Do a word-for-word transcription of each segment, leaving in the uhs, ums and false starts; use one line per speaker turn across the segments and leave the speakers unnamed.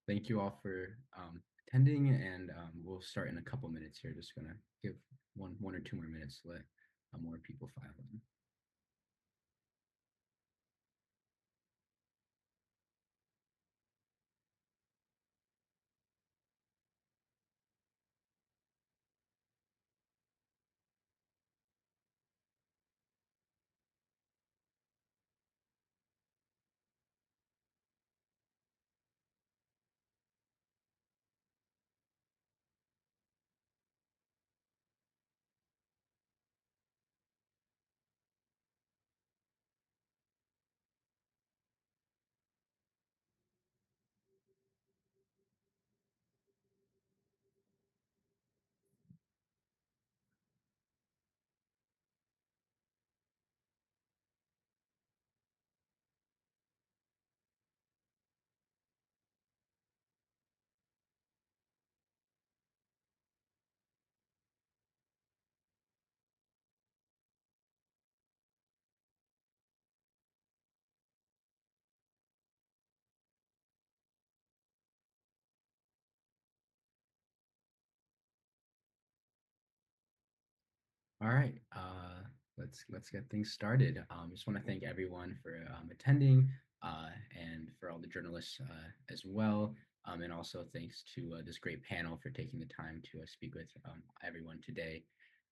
thank you all for um, attending, and um, we'll start in a couple minutes here. Just gonna give one one or two more minutes to let uh, more people file in. All right, uh, let's let's get things started. Um, just want to thank everyone for um, attending uh, and for all the journalists uh, as well. Um, and also thanks to uh, this great panel for taking the time to uh, speak with um, everyone today.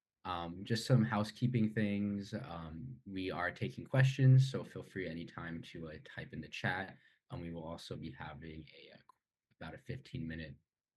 Um, just some housekeeping things. Um, we are taking questions, so feel free anytime to uh, type in the chat. Um, we will also be having a, uh about a fifteen minute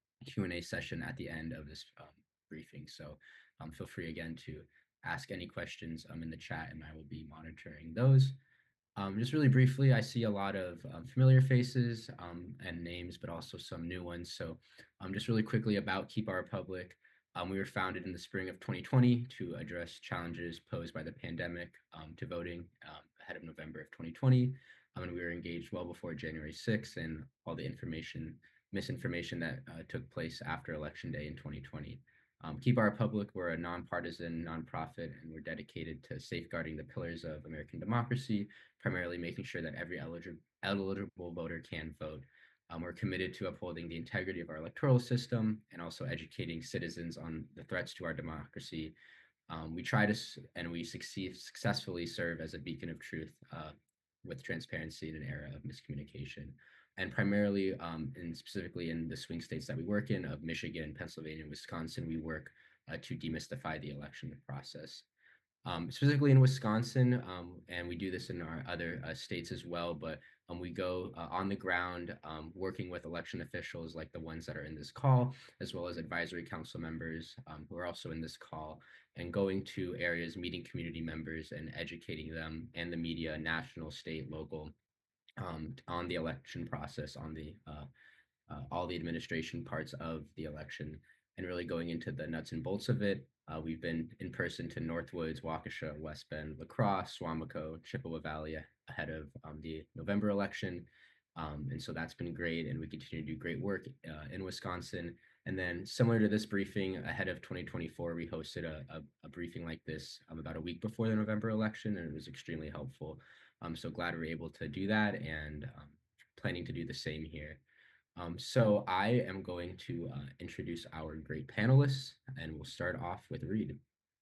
Q and A session at the end of this um, briefing. So um, feel free again to ask any questions um, in the chat, and I will be monitoring those. Um, just really briefly, I see a lot of um, familiar faces um, and names, but also some new ones. So um, just really quickly about Keep Our Republic. Um, we were founded in the spring of twenty twenty to address challenges posed by the pandemic um, to voting um, ahead of November of twenty twenty. Um, and we were engaged well before January sixth and all the information, misinformation that uh, took place after Election Day in twenty twenty. Um, Keep Our Republic, we're a nonpartisan nonprofit, and we're dedicated to safeguarding the pillars of American democracy, primarily making sure that every eligible, eligible voter can vote. Um, we're committed to upholding the integrity of our electoral system and also educating citizens on the threats to our democracy. Um, we try to and we succeed successfully serve as a beacon of truth uh, with transparency in an era of miscommunication. And primarily, um, and specifically in the swing states that we work in, of Michigan, Pennsylvania, and Wisconsin, we work uh, to demystify the election process. Um, specifically in Wisconsin, um, and we do this in our other uh, states as well, but um, we go uh, on the ground um, working with election officials like the ones that are in this call, as well as advisory council members um, who are also in this call, and going to areas, meeting community members and educating them and the media, national, state, local, um, on the election process, on the uh, uh, all the administration parts of the election, and really going into the nuts and bolts of it. Uh, we've been in person to Northwoods, Waukesha, West Bend, La Crosse, Swamico, Chippewa Valley ahead of um, the November election. Um, and so that's been great, and we continue to do great work uh, in Wisconsin. And then, similar to this briefing, ahead of twenty twenty-four, we hosted a, a, a briefing like this um, about a week before the November election, and it was extremely helpful. I'm so glad we're able to do that, and um, planning to do the same here. Um, so I am going to uh, introduce our great panelists, and we'll start off with Reed.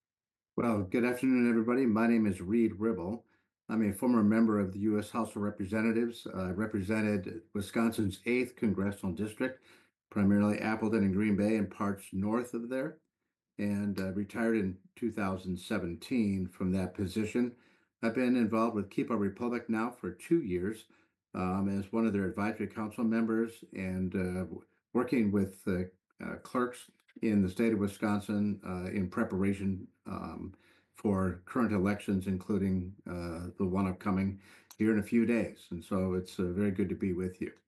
Well, good afternoon, everybody. My name is Reed Ribble. I'm a former member of the U S House of Representatives. I represented Wisconsin's eighth Congressional District, primarily Appleton and Green Bay and parts north of there, and uh, retired in two thousand seventeen from that position. I've been involved with Keep Our Republic now for two years um, as one of their advisory council members and uh, working with uh, uh, clerks in the state of Wisconsin uh, in preparation um, for current elections, including uh, the one upcoming here in a few days. And so it's uh, very good to be with you.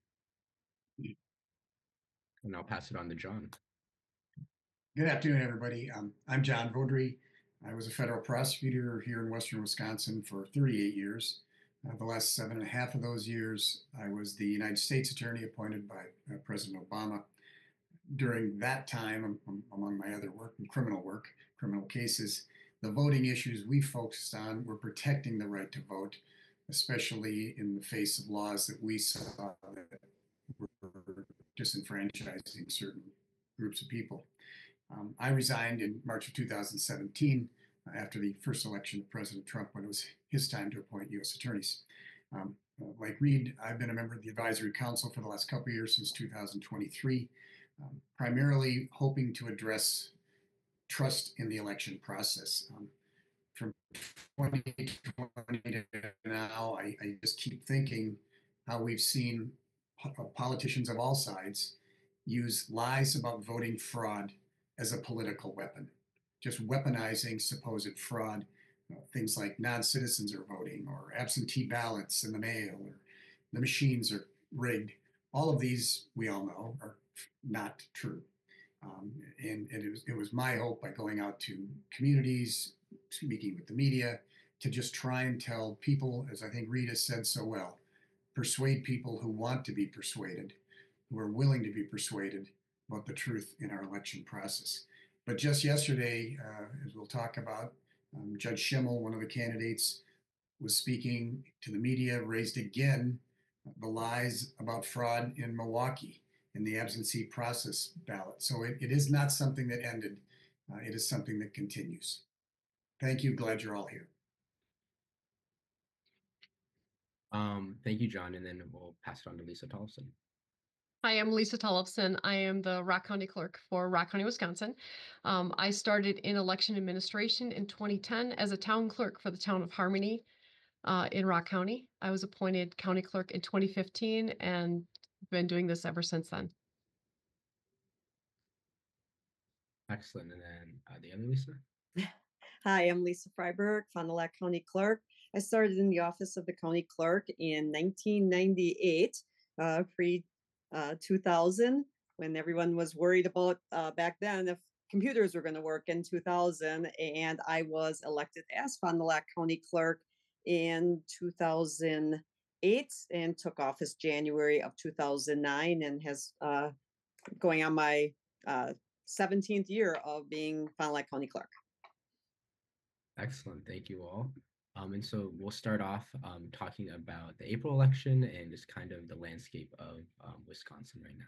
And I'll pass it on to John.
Good afternoon, everybody. Um, I'm John Vodry. I was a federal prosecutor here in Western Wisconsin for thirty-eight years. Uh, the last seven and a half of those years, I was the United States Attorney appointed by uh, President Obama. During that time, um, among my other work, criminal work, criminal cases, the voting issues we focused on were protecting the right to vote, especially in the face of laws that we saw that were disenfranchising certain groups of people. Um, I resigned in March of two thousand seventeen uh, after the first election of President Trump, when it was his time to appoint U S attorneys. Um, uh, like Reed, I've been a member of the Advisory Council for the last couple of years, since two thousand twenty-three, um, primarily hoping to address trust in the election process. Um, from twenty twenty to now, I, I just keep thinking how we've seen po- politicians of all sides use lies about voting fraud as a political weapon, just weaponizing supposed fraud. You know, things like non-citizens are voting, or absentee ballots in the mail, or the machines are rigged. All of these, we all know, are not true. Um, and, and it was it was my hope, by going out to communities, speaking with the media, to just try and tell people, as I think Rita said so well, persuade people who want to be persuaded, who are willing to be persuaded about the truth in our election process. But just yesterday, uh, as we'll talk about, um, Judge Schimmel, one of the candidates, was speaking to the media, raised again the lies about fraud in Milwaukee in the absentee process ballot. So it, it is not something that ended. Uh, it is something that continues. Thank you. Glad you're all here.
Um, thank you, John, and then we'll pass it on to Lisa Tollefson.
Hi, I'm Lisa Tollefson. I am the Rock County Clerk for Rock County, Wisconsin. Um, I started in election administration in twenty ten as a town clerk for the town of Harmony uh, in Rock County. I was appointed county clerk in twenty fifteen and been doing this ever since then.
Excellent. And then uh, the other Lisa?
Hi, I'm Lisa Freiberg, Fond du Lac County Clerk. I started in the office of the county clerk in nineteen ninety-eight, uh, pre uh, two thousand, when everyone was worried about uh, back then if computers were going to work in two thousand. And I was elected as Fond du Lac County Clerk in two thousand eight and took office January of two thousand nine, and has uh, going on my uh, seventeenth year of being Fond du Lac County Clerk.
Excellent. Thank you all. Um, and so we'll start off um, talking about the April election and just kind of the landscape of um, Wisconsin right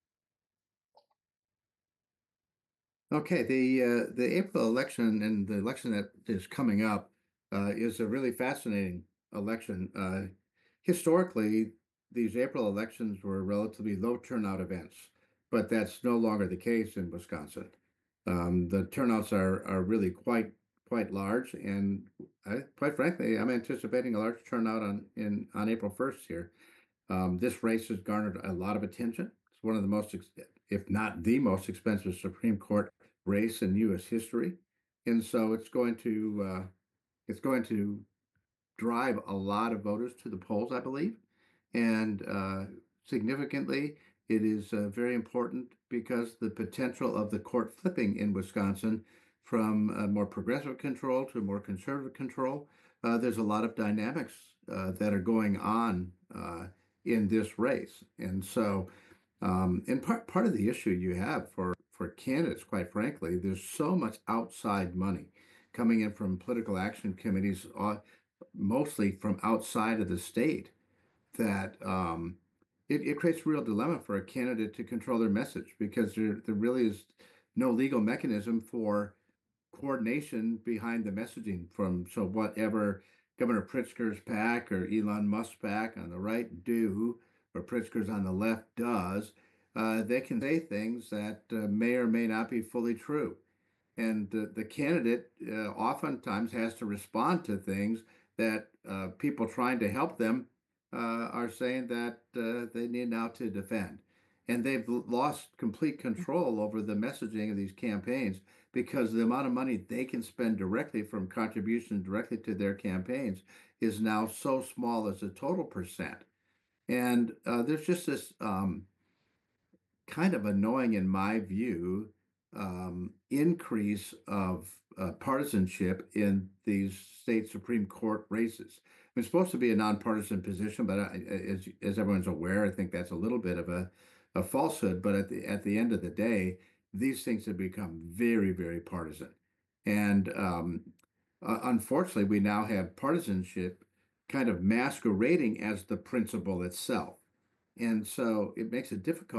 now.
Okay, the uh, the April election and the election that is coming up uh, is a really fascinating election. Uh, historically, these April elections were relatively low turnout events, but that's no longer the case in Wisconsin. Um, the turnouts are are really quite quite large, and I, quite frankly, I'm anticipating a large turnout on in on April first here. Um, this race has garnered a lot of attention. It's one of the most, ex- if not the most expensive Supreme Court race in U S history, and so it's going to uh, it's going to drive a lot of voters to the polls, I believe, and uh, significantly, it is uh, very important because the potential of the court flipping in Wisconsin from a more progressive control to a more conservative control. Uh, there's a lot of dynamics uh, that are going on uh, in this race, and so um, and part part of the issue you have for for candidates, quite frankly, there's so much outside money coming in from political action committees, uh, mostly from outside of the state, that um, it, it creates a real dilemma for a candidate to control their message, because there, there really is no legal mechanism for coordination behind the messaging from, so whatever Governor Pritzker's PAC or Elon Musk's PAC on the right do, or Pritzker's on the left does, uh, they can say things that uh, may or may not be fully true. And the, the candidate uh, oftentimes has to respond to things that uh, people trying to help them uh, are saying that uh, they need now to defend. And they've l- lost complete control over the messaging of these campaigns, because the amount of money they can spend directly from contributions directly to their campaigns is now so small as a total percent. And uh, there's just this um, kind of annoying, in my view, um, increase of uh, partisanship in these state Supreme Court races. It's supposed to be a nonpartisan position, but I, as as everyone's aware, I think that's a little bit of a, a falsehood. But at the at the end of the day, these things have become very, very partisan, and um, uh, unfortunately, we now have partisanship kind of masquerading as the principle itself. And so it makes it difficult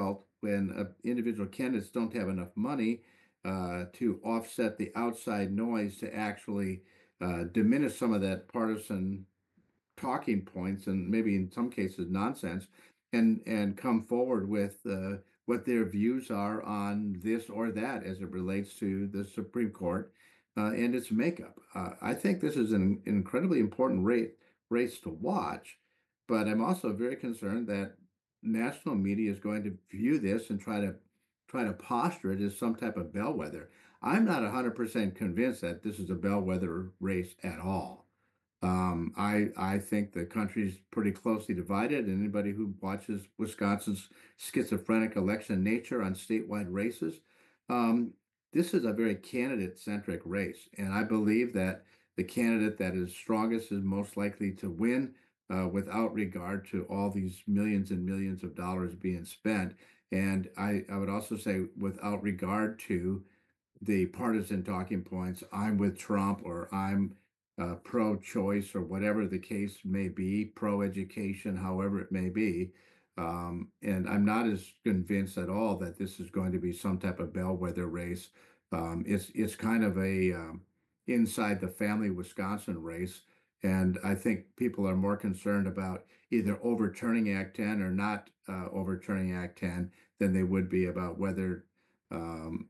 when uh, individual candidates don't have enough money uh, to offset the outside noise to actually uh, diminish some of that partisan talking points and maybe in some cases nonsense, and and come forward with uh, what their views are on this or that as it relates to the Supreme Court uh, and its makeup. Uh, I think this is an incredibly important rate, race to watch, but I'm also very concerned that national media is going to view this and try to try to posture it as some type of bellwether. I'm not one hundred percent convinced that this is a bellwether race at all. Um, I I think the country's pretty closely divided. And anybody who watches Wisconsin's schizophrenic election nature on statewide races, um, this is a very candidate-centric race, and I believe that the candidate that is strongest is most likely to win, uh, without regard to all these millions and millions of dollars being spent. And I I would also say without regard to the partisan talking points. I'm with Trump, or I'm uh, pro-choice, or whatever the case may be, pro-education, however it may be. Um, and I'm not as convinced at all that this is going to be some type of bellwether race. Um, it's it's kind of a um, inside the family Wisconsin race, and I think people are more concerned about either overturning Act ten or not uh, overturning Act ten than they would be about whether um,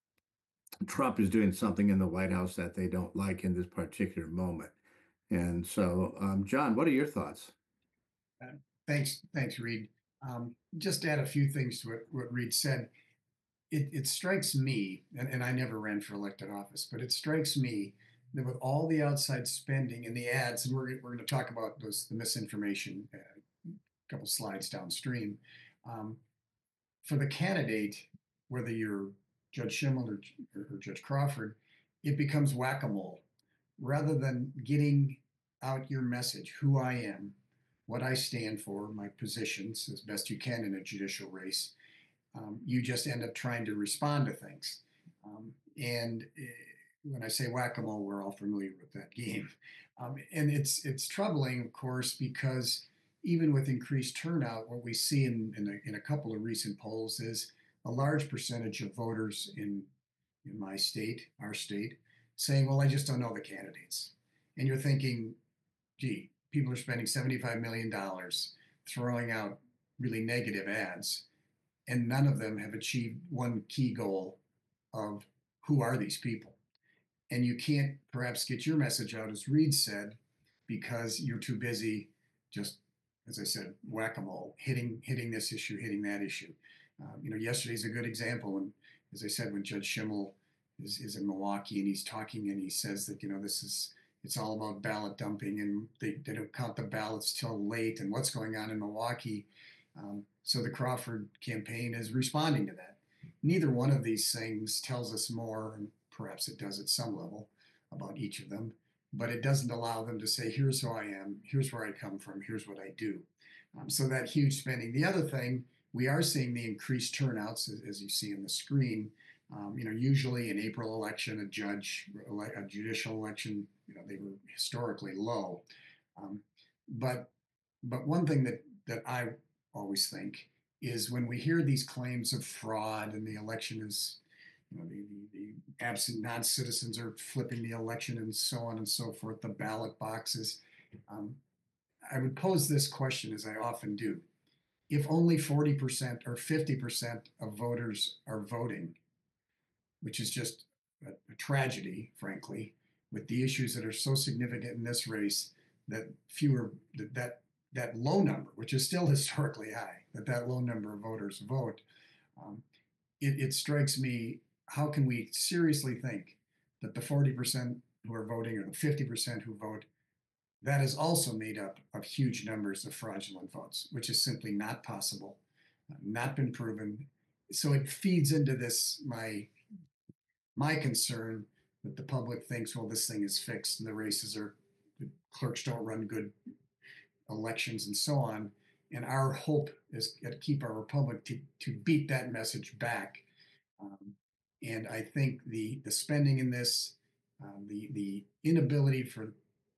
Trump is doing something in the White House that they don't like in this particular moment. And so, um, John, what are your thoughts?
Uh, thanks, thanks, Reed. Um, just to add a few things to what, what Reed said. It, it strikes me, and, and I never ran for elected office, but it strikes me that with all the outside spending and the ads, and we're, we're going to talk about those the misinformation uh, a couple slides downstream, um, for the candidate, whether you're Judge Schimmel or, or, or Judge Crawford, it becomes whack-a-mole. Rather than getting out your message, who I am, what I stand for, my positions as best you can in a judicial race, um, you just end up trying to respond to things. Um, and uh, when I say whack-a-mole, we're all familiar with that game. Um, and it's it's troubling, of course, because even with increased turnout, what we see in, in, a, in a couple of recent polls is a large percentage of voters in, in my state, our state, saying, well, I just don't know the candidates. And you're thinking, gee, people are spending seventy-five million dollars throwing out really negative ads, and none of them have achieved one key goal of who are these people. And you can't perhaps get your message out, as Reed said, because you're too busy just, as I said, whack-a-mole, hitting hitting this issue, hitting that issue. Um, you know, yesterday's a good example. And as I said, when Judge Schimmel is, is in Milwaukee and he's talking and he says that, you know, this is, it's all about ballot dumping and they, they don't count the ballots till late and what's going on in Milwaukee. Um, so the Crawford campaign is responding to that. Neither one of these things tells us more, and perhaps it does at some level, about each of them, but it doesn't allow them to say, here's who I am, here's where I come from, here's what I do. Um, so that huge spending. The other thing, we are seeing the increased turnouts, as, as you see on the screen. Um, you know, usually an April election, a judge, a judicial election, you know, they were historically low. Um, but but one thing that that I always think is when we hear these claims of fraud and the election is, you know, the, the, the absent non-citizens are flipping the election and so on and so forth, the ballot boxes. Um, I would pose this question, as I often do. If only forty percent or fifty percent of voters are voting, which is just a, a tragedy, frankly, with the issues that are so significant in this race, that fewer, that, that, that low number, which is still historically high, that that low number of voters vote, um, it, it strikes me, how can we seriously think that the forty percent who are voting or the fifty percent who vote, that is also made up of huge numbers of fraudulent votes, which is simply not possible, uh, not been proven. So it feeds into this, my my concern that the public thinks, well, this thing is fixed and the races are, the clerks don't run good elections and so on. And our hope is to keep our republic to, to beat that message back. Um, and I think the the spending in this, um, the the inability for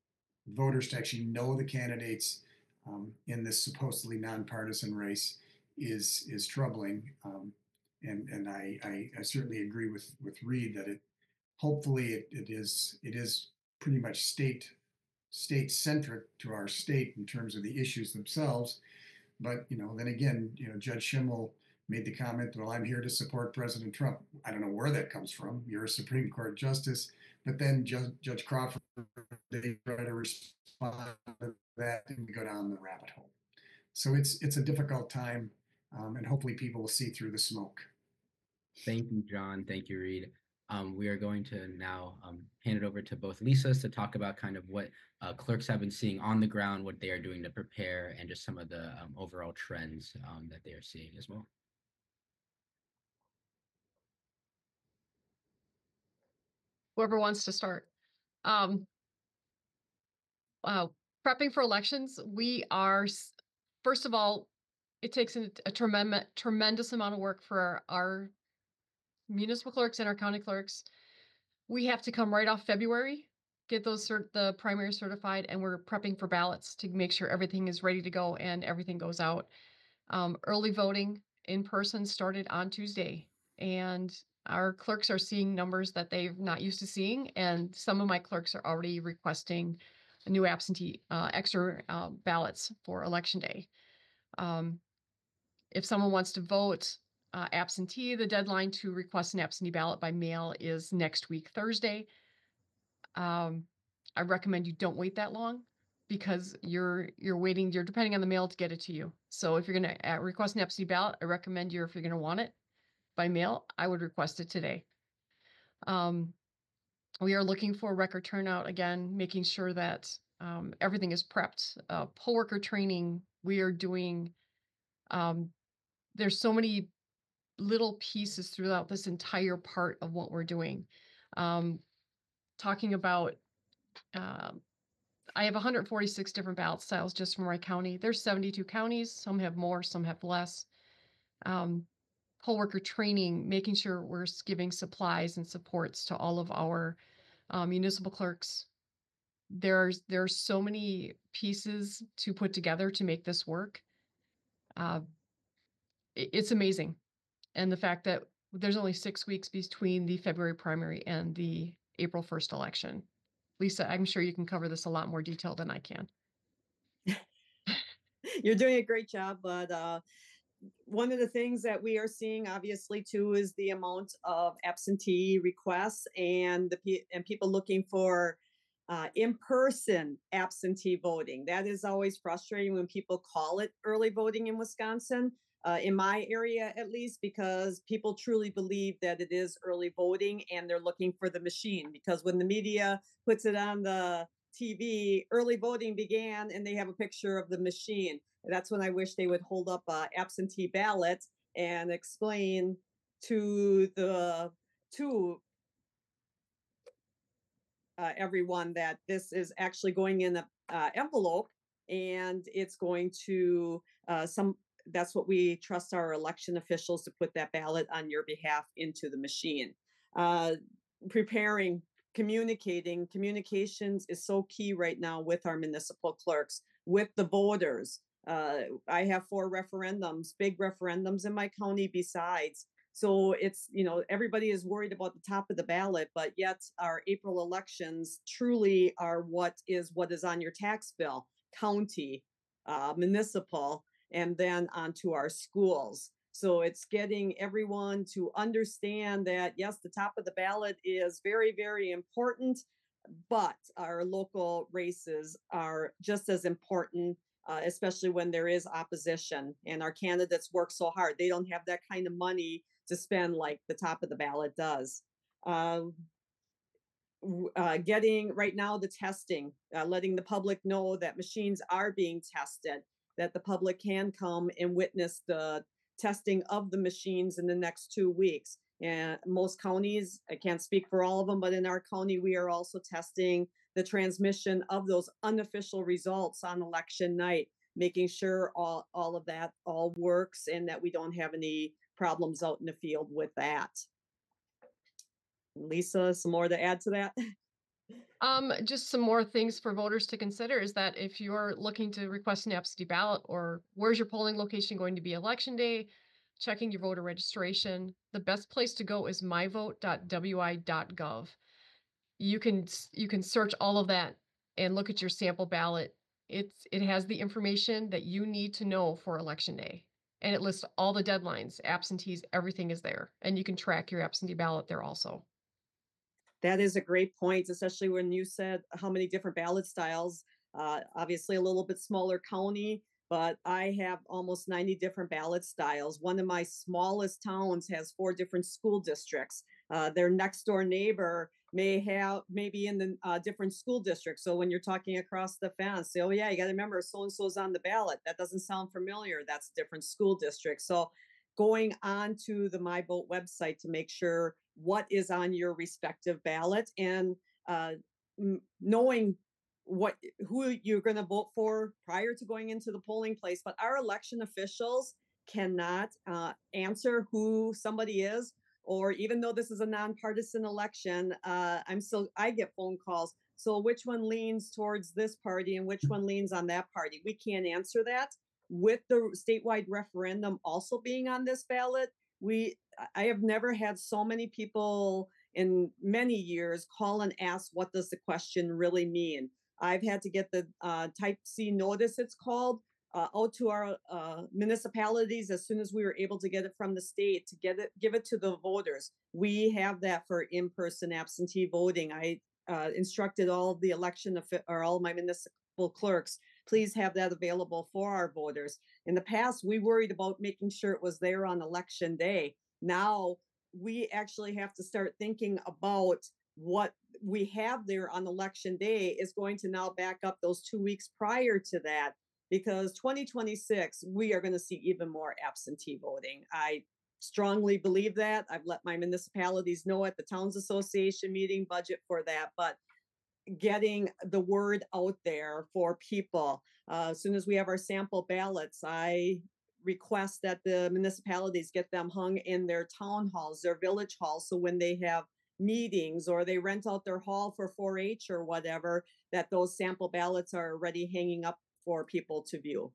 voters to actually know the candidates um, in this supposedly nonpartisan race is is troubling. Um, and and I, I I certainly agree with with Reed that it hopefully it, it is it is pretty much state state centric to our state in terms of the issues themselves. But you know, then again, you know, Judge Schimmel made the comment, "Well, I'm here to support President Trump." I don't know where that comes from. You're a Supreme Court justice, but then Judge, Judge Crawford, they try to respond to that, and we go down the rabbit hole. So it's it's a difficult time, um, and hopefully people will see through the smoke.
Thank you, John. Thank you, Reed. Um, we are going to now um, hand it over to both Lisas to talk about kind of what uh, clerks have been seeing on the ground, what they are doing to prepare, and just some of the um, overall trends um, that they are seeing as well.
Whoever wants to start. Um, uh, prepping for elections, we are, s- first of all, it takes a, a tremendous, tremendous amount of work for our, our municipal clerks and our county clerks. We have to come right off February, get those cert, the primary certified, and we're prepping for ballots to make sure everything is ready to go and everything goes out. Um, early voting in person started on Tuesday, and our clerks are seeing numbers that they're not used to seeing, and some of my clerks are already requesting new absentee uh, extra uh, ballots for election day. Um, if someone wants to vote uh, absentee, the deadline to request an absentee ballot by mail is next week, Thursday. Um, I recommend you don't wait that long because you're you're waiting, you're depending on the mail to get it to you. So if you're going to uh, request an absentee ballot, I recommend you, if you're going to want it by mail, I would request it today. Um, we are looking for record turnout again, making sure that um, everything is prepped. Uh, poll worker training, we are doing, um, there's so many little pieces throughout this entire part of what we're doing. Um, talking about, um, I have one hundred forty-six different ballot styles just from my county. There's seventy-two counties. Some have more, some have less. Um, poll worker training, making sure we're giving supplies and supports to all of our uh, municipal clerks. There's there's so many pieces to put together to make this work. Uh, it, it's amazing, and the fact that there's only six weeks between the February primary and the April first election. Lisa, I'm sure you can cover this a lot more detail than I can.
You're doing a great job, but uh, one of the things that we are seeing, obviously, too, is the amount of absentee requests and the and people looking for uh, in-person absentee voting. That is always frustrating when people call it early voting in Wisconsin. Uh, in my area, at least, because people truly believe that it is early voting and they're looking for the machine. Because when the media puts it on the T V, early voting began, and they have a picture of the machine. That's when I wish they would hold up a absentee ballot and explain to the to uh, everyone that this is actually going in a uh, envelope, and it's going to uh, some. That's what we trust our election officials to put that ballot on your behalf into the machine. Uh, preparing, communicating, communications is so key right now with our municipal clerks, with the voters. Uh, I have four referendums, big referendums in my county besides. So it's, you know, everybody is worried about the top of the ballot, but yet our April elections truly are what is what is on your tax bill, county, uh, municipal, and then onto our schools. So it's getting everyone to understand that, yes, the top of the ballot is very, very important, but our local races are just as important, uh, especially when there is opposition and our candidates work so hard. They don't have that kind of money to spend like the top of the ballot does. Um, uh, getting right now the testing, uh, letting the public know that machines are being tested, that the public can come and witness the testing of the machines in the next two weeks. And most counties, I can't speak for all of them, but in our county, we are also testing the transmission of those unofficial results on election night, making sure all, all of that all works and that we don't have any problems out in the field with that. Lisa, some more to add to that?
Um, just some more things for voters to consider is that if you're looking to request an absentee ballot, or where's your polling location going to be election day, checking your voter registration, the best place to go is my vote dot w i dot gov. You can s- you can search all of that and look at your sample ballot. It's it has the information that you need to know for election day. And it lists all the deadlines, absentees, everything is there. And you can track your absentee ballot there also.
That is a great point, especially when you said how many different ballot styles. Uh, obviously, a little bit smaller county, but I have almost ninety different ballot styles. One of my smallest towns has four different school districts. Uh, their next door neighbor may have maybe in the uh, different school districts. So when you're talking across the fence, say, oh yeah, you got to remember so and so's on the ballot. That doesn't sound familiar. That's a different school district. So going on to the My Vote website to make sure what is on your respective ballot and uh, m- knowing what who you're going to vote for prior to going into the polling place. But our election officials cannot uh, answer who somebody is, or even though this is a nonpartisan election, uh, I'm still I get phone calls. So which one leans towards this party and which one leans on that party? We can't answer that. With the statewide referendum also being on this ballot, we I have never had so many people in many years call and ask, what does the question really mean? I've had to get the uh, type C notice, it's called, uh, out to our uh, municipalities as soon as we were able to get it from the state to get it, give it to the voters. We have that for in-person absentee voting. I uh, instructed all of the election or all my municipal clerks, please have that available for our voters. In the past, we worried about making sure it was there on election day. Now we actually have to start thinking about what we have there on election day is going to now back up those two weeks prior to that, because twenty twenty-six, we are going to see even more absentee voting. I strongly believe that. I've let my municipalities know at the Towns Association meeting budget for that, but getting the word out there for people. Uh, as soon as we have our sample ballots, I request that the municipalities get them hung in their town halls, their village halls. So when they have meetings or they rent out their hall for four H or whatever, that those sample ballots are already hanging up for people to view.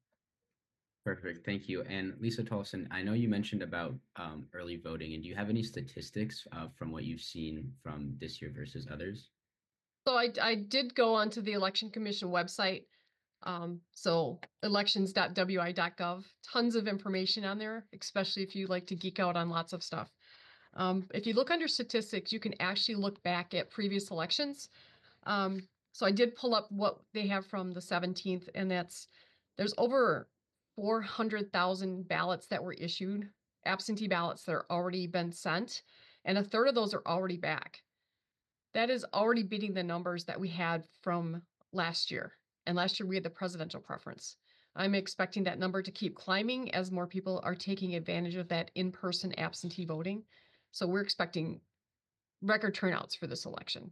Perfect. Thank you. And Lisa Tolson, I know you mentioned about um, early voting, and do you have any statistics uh, from what you've seen from this year versus others?
So I, I did go onto the Election Commission website. Um, so elections dot w i dot gov, tons of information on there, especially if you like to geek out on lots of stuff. Um, if you look under statistics, you can actually look back at previous elections. Um, so I did pull up what they have from the seventeenth, and that's there's over four hundred thousand ballots that were issued, absentee ballots that are already been sent, and a third of those are already back. That is already beating the numbers that we had from last year. And last year we had the presidential preference. I'm expecting that number to keep climbing as more people are taking advantage of that in-person absentee voting. So we're expecting record turnouts for this election.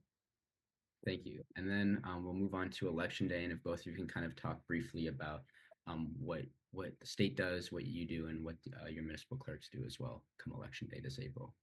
Thank you. And then um, we'll move on to election day, and if both of you can kind of talk briefly about um, what what the state does, what you do, and what uh, your municipal clerks do as well come election day this April.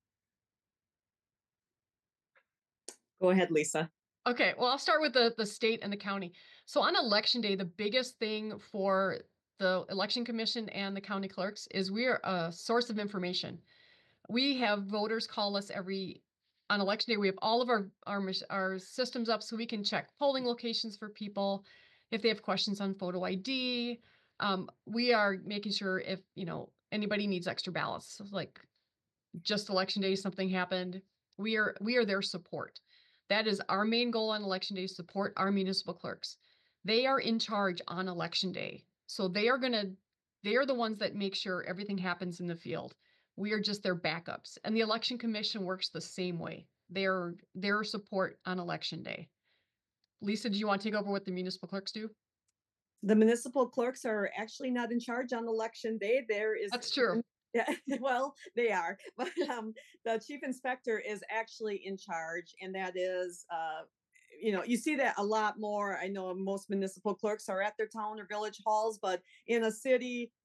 Go ahead, Lisa.
Okay, well, I'll start with the, the state and the county. So on election day, the biggest thing for the election commission and the county clerks is we are a source of information. We have voters call us every on election day. We have all of our our our systems up so we can check polling locations for people if they have questions on photo I D. Um, we are making sure if you know anybody needs extra ballots, like just election day something happened. We are we are their support. That is our main goal on election day: support our municipal clerks. They are in charge on election day, so they are gonna they are the ones that make sure everything happens in the field. We are just their backups. And the election commission works the same way. They're their support on election day. Lisa, do you want to take over what the municipal clerks do?
The municipal clerks are actually not in charge on election day. There is
That's true.
yeah, well, they are, but um, the chief inspector is actually in charge, and that is, uh, you know, you see that a lot more. I know most municipal clerks are at their town or village halls, but in a city,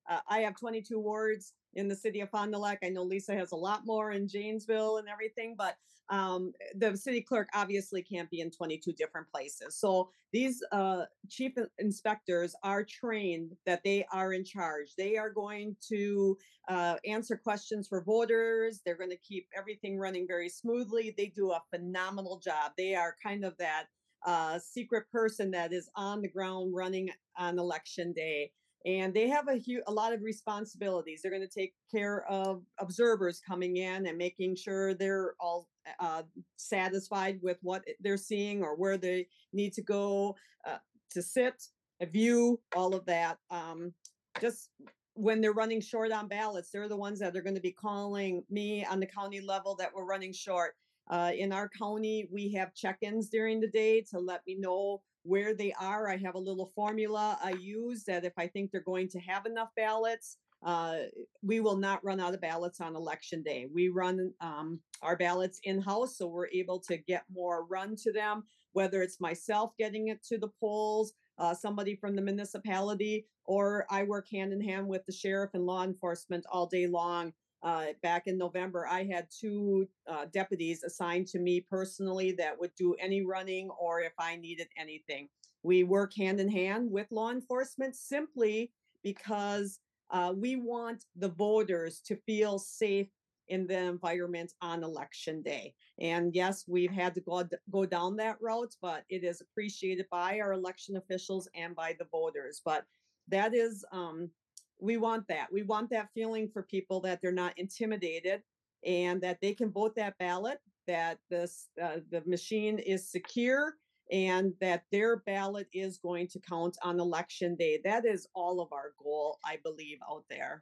uh, I have twenty-two wards in the city of Fond du Lac. I know Lisa has a lot more in Janesville and everything, but um, the city clerk obviously can't be in twenty-two different places. So these uh, chief inspectors are trained that they are in charge. They are going to uh, answer questions for voters. They're going to keep everything running very smoothly. They do a phenomenal job. They are kind of that uh, secret person that is on the ground running on election day. And they have a huge, a lot of responsibilities. They're going to take care of observers coming in and making sure they're all uh, satisfied with what they're seeing or where they need to go uh, to sit, view, all of that. Um, just when they're running short on ballots, they're the ones that are going to be calling me on the county level that we're running short. Uh, in our county, we have check-ins during the day to let me know where they are. I have a little formula I use that if I think they're going to have enough ballots, uh, we will not run out of ballots on election day. We run um, our ballots in-house, so we're able to get more run to them, whether it's myself getting it to the polls, uh, somebody from the municipality, or I work hand in hand with the sheriff and law enforcement all day long. Uh, back in November, I had two uh, deputies assigned to me personally that would do any running or if I needed anything. We work hand in hand with law enforcement simply because uh, we want the voters to feel safe in the environment on election day. And yes, we've had to go, go down that route, but it is appreciated by our election officials and by the voters. But that is, um, we want that. We want that feeling for people that they're not intimidated and that they can vote that ballot, that this uh, the machine is secure and that their ballot is going to count on election day. That is all of our goal, I believe, out there.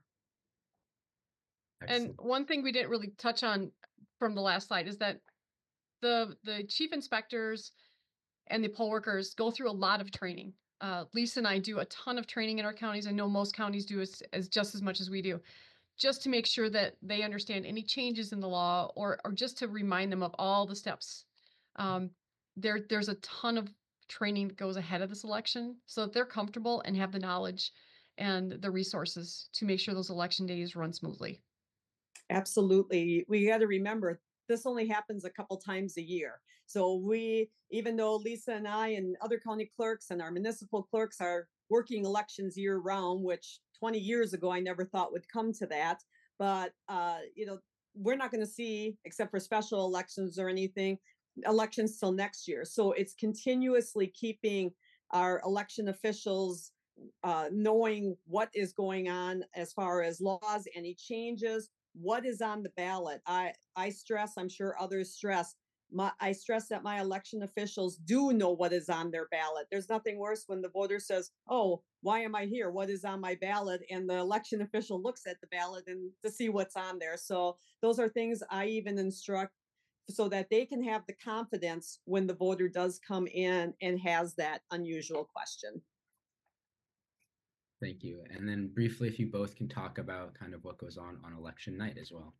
And
Excellent.
one thing we didn't really touch on from the last slide is that the the chief inspectors and the poll workers go through a lot of training. Uh, Lisa and I do a ton of training in our counties. I know most counties do as, as just as much as we do, just to make sure that they understand any changes in the law or or just to remind them of all the steps. Um, there there's a ton of training that goes ahead of this election so that they're comfortable and have the knowledge and the resources to make sure those election days run smoothly.
Absolutely. We got to remember this only happens a couple times a year. So we, even though Lisa and I and other county clerks and our municipal clerks are working elections year round, which twenty years ago I never thought would come to that. But uh, you know, we're not going to see, except for special elections or anything, elections till next year. So it's continuously keeping our election officials uh, knowing what is going on as far as laws, any changes, what is on the ballot. I, I stress, I'm sure others stress, my, I stress that my election officials do know what is on their ballot. There's nothing worse when the voter says, oh, why am I here? What is on my ballot? And the election official looks at the ballot and to see what's on there. So those are things I even instruct so that they can have the confidence when the voter does come in and has that unusual question.
Thank you. And then briefly, if you both can talk about kind of what goes on on election night as well.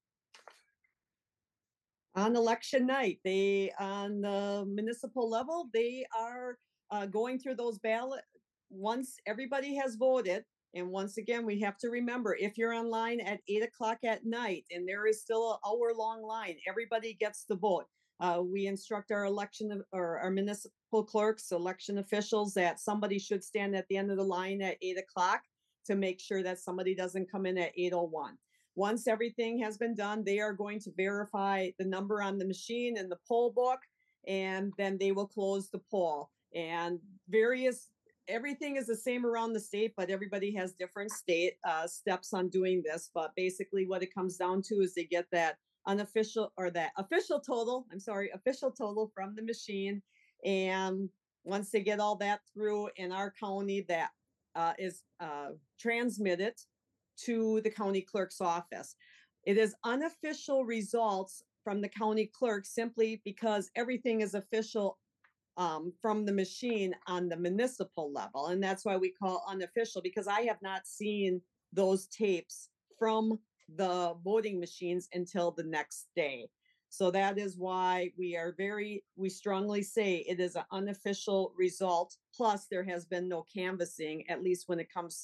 On election night, they, on the municipal level, they are uh, going through those ballot. Once everybody has voted, and once again, we have to remember, if you're online at eight o'clock at night and there is still an hour long line, everybody gets the vote. Uh, we instruct our election or our municipal clerks, election officials, that somebody should stand at the end of the line at eight o'clock to make sure that somebody doesn't come in at eight oh one. Once everything has been done, they are going to verify the number on the machine in the poll book, and then they will close the poll. And various, everything is the same around the state, but everybody has different state uh, steps on doing this. But basically what it comes down to is they get that unofficial or that official total, I'm sorry, official total from the machine. And once they get all that through in our county, that uh, is uh, transmitted to the county clerk's office. It is unofficial results from the county clerk simply because everything is official um, from the machine on the municipal level. And that's why we call unofficial, because I have not seen those tapes from the voting machines until the next day. So that is why we are very, we strongly say it is an unofficial result. Plus, there has been no canvassing, at least when it comes to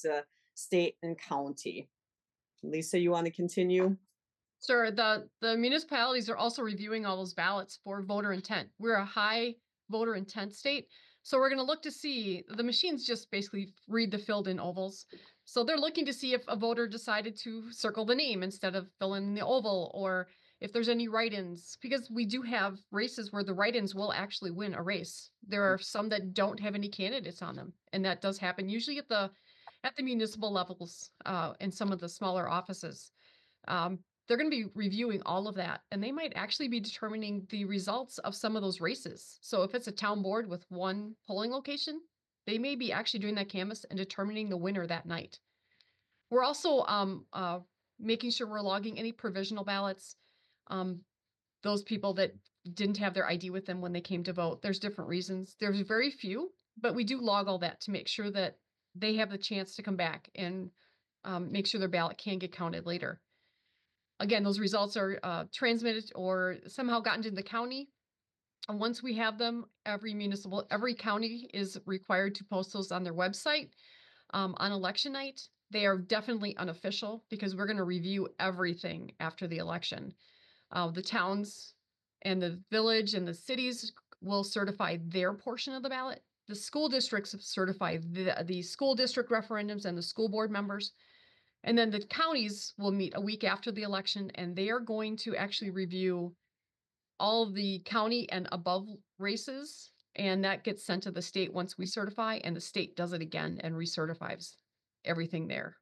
state, and county. Lisa, you want to continue?
Sure. The, the municipalities are also reviewing all those ballots for voter intent. We're a high voter intent state. So we're going to look to see, the machines just basically read the filled in ovals. So they're looking to see if a voter decided to circle the name instead of fill in the oval, or if there's any write-ins, because we do have races where the write-ins will actually win a race. There are some that don't have any candidates on them, and that does happen usually at the at the municipal levels, uh, in some of the smaller offices. Um, they're going to be reviewing all of that, and they might actually be determining the results of some of those races. So if it's a town board with one polling location, they may be actually doing that canvas and determining the winner that night. We're also um, uh, making sure we're logging any provisional ballots. Um, those people that didn't have their I D with them when they came to vote. There's different reasons. There's very few, but we do log all that to make sure that they have the chance to come back and um, make sure their ballot can get counted later. Again, those results are uh, transmitted or somehow gotten to the county. And once we have them, every municipal, every county is required to post those on their website um, on election night. They are definitely unofficial because we're going to review everything after the election. Uh, the towns and the village and the cities will certify their portion of the ballot. The school districts certify the, the school district referendums and the school board members. And then the counties will meet a week after the election, and they are going to actually review all of the county and above races. And that gets sent to the state once we certify, and the state does it again and recertifies everything there.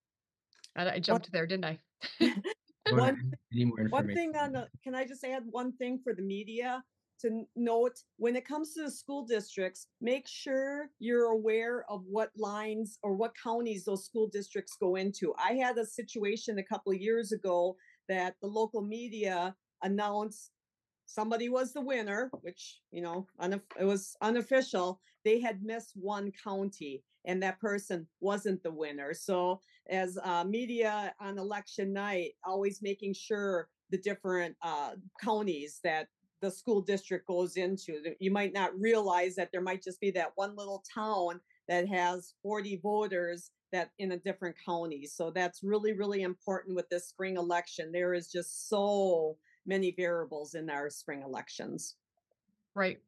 I, I jumped there, didn't I?
Go
One,
ahead. Any more
one
information?
thing on the, can I just add one thing for the media to n- note? When it comes to the school districts, make sure you're aware of what lines or what counties those school districts go into. I had a situation a couple of years ago that the local media announced somebody was the winner, which, you know, unof- it was unofficial. They had missed one county and that person wasn't the winner. So as uh, media on election night, always making sure the different uh, counties that the school district goes into, that you might not realize that there might just be that one little town that has forty voters that in a different county. So that's really, really important with this spring election. There is just so many variables in our spring elections.
Right.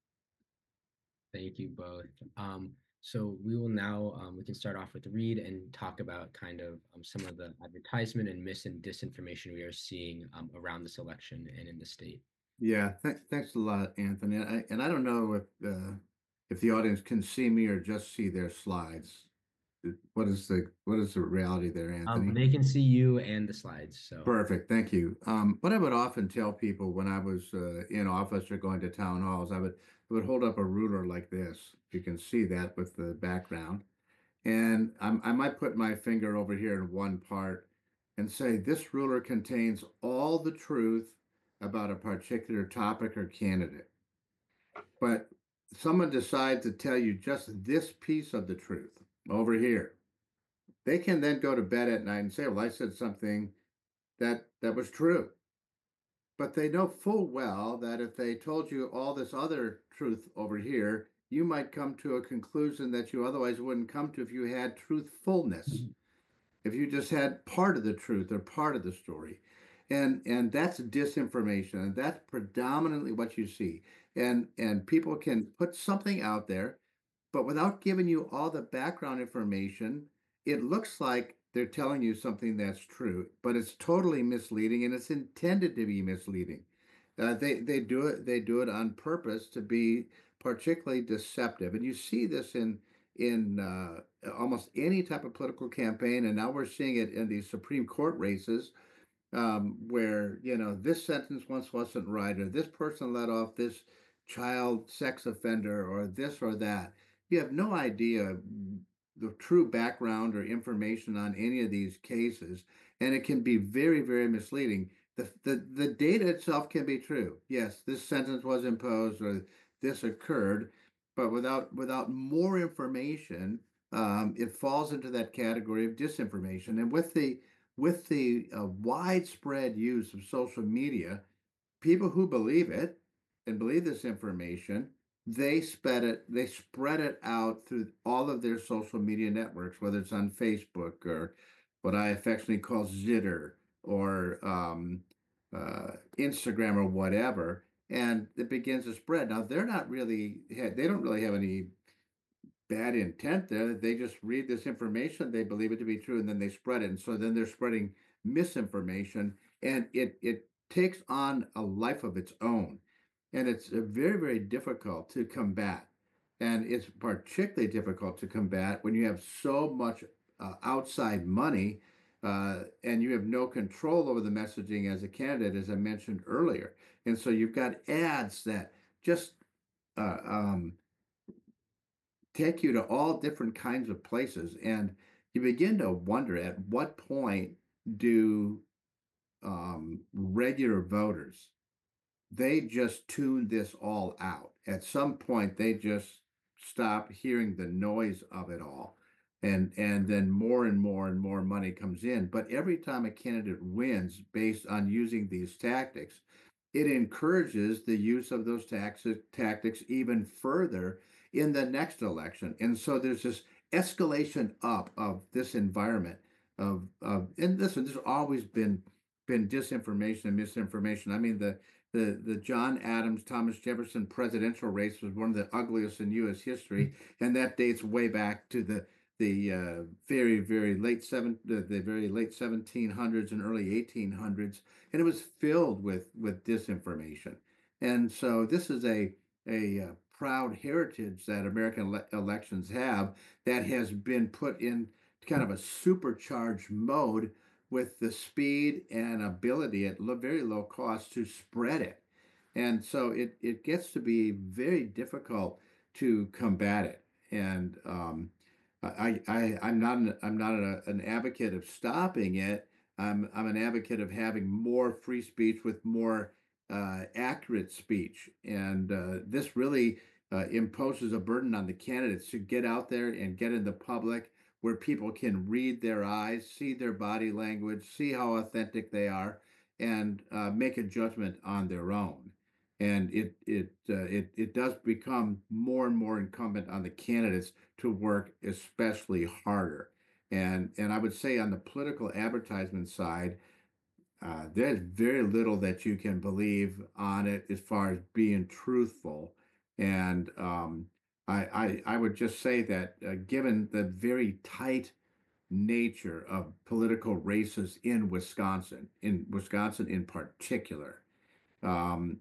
Thank you both. Um, so we will now, um, we can start off with Reed and talk about kind of um, some of the advertisement and mis and disinformation we are seeing um, around this election and in the state.
Yeah, th thanks a lot, Anthony. And I, and I don't know if uh, if the audience can see me or just see their slides. What is the what is the reality there, Anthony?
Um, they can see you and the slides. So
Perfect, thank you. Um, what I would often tell people when I was uh, in office or going to town halls, I would I would hold up a ruler like this. You can see that with the background, and I'm, I might put my finger over here in one part and say this ruler contains all the truth about a particular topic or candidate. But someone decides to tell you just this piece of the truth over here. They can then go to bed at night and say, well, I said something that that was true. But they know full well that if they told you all this other truth over here, you might come to a conclusion that you otherwise wouldn't come to if you had truthfulness, if you just had part of the truth or part of the story. And and that's disinformation, and that's predominantly what you see. And and people can put something out there, but without giving you all the background information, it looks like they're telling you something that's true, but it's totally misleading and it's intended to be misleading. Uh, they they do it they do it on purpose to be particularly deceptive, and you see this in in uh, almost any type of political campaign, and now we're seeing it in these Supreme Court races, um, where you know this sentence once wasn't right, or this person let off this child sex offender, or this or that. You have no idea the true background or information on any of these cases, and it can be very, very misleading. The, the, the data itself can be true. Yes, this sentence was imposed or this occurred, but without without more information, um, it falls into that category of disinformation. And with the with the uh, widespread use of social media, people who believe it and believe this information they spread it, they spread it out through all of their social media networks, whether it's on Facebook or what I affectionately call Zitter or um, uh, Instagram or whatever, and it begins to spread. Now they're not really, they don't really have any bad intent there. They just read this information, they believe it to be true, and then they spread it. And so then they're spreading misinformation, and it it takes on a life of its own. And it's uh, very, very difficult to combat. And it's particularly difficult to combat when you have so much uh, outside money uh, and you have no control over the messaging as a candidate, as I mentioned earlier. And so you've got ads that just uh, um, take you to all different kinds of places, and you begin to wonder at what point do um, regular voters, they just tune this all out. At some point they just stop hearing the noise of it all, and and then more and more and more money comes in. But every time a candidate wins based on using these tactics, it encourages the use of those tax tactics even further in the next election. And so there's this escalation up of this environment of, of and listen, there's always been been disinformation and misinformation. I mean, the the the John Adams, Thomas Jefferson presidential race was one of the ugliest in U S history, and that dates way back to the the uh, very very late seven the, the very late seventeen hundreds and early eighteen hundreds, and it was filled with with disinformation. And so this is a a uh, proud heritage that American ele- elections have that has been put in kind of a supercharged mode with the speed and ability at lo- very low cost to spread it. And so it it gets to be very difficult to combat it. And um, I, I I'm not an, I'm not a, an advocate of stopping it. I'm I'm an advocate of having more free speech with more uh, accurate speech, and uh, this really uh, imposes a burden on the candidates to get out there and get in the public where people can read their eyes, see their body language, see how authentic they are, and uh, make a judgment on their own. And it it uh, it it does become more and more incumbent on the candidates to work especially harder. And and I would say on the political advertisement side, uh, there's very little that you can believe on it as far as being truthful. And um, I, I I would just say that uh, given the very tight nature of political races in Wisconsin, in Wisconsin in particular, um,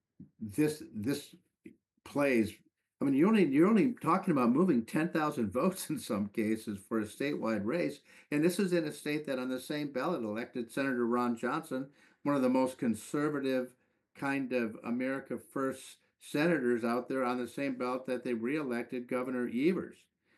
this this plays. I mean, you're only you're only talking about moving ten thousand votes in some cases for a statewide race, and this is in a state that on the same ballot elected Senator Ron Johnson, one of the most conservative kind of America First senators out there on the same ballot that they reelected Governor Evers,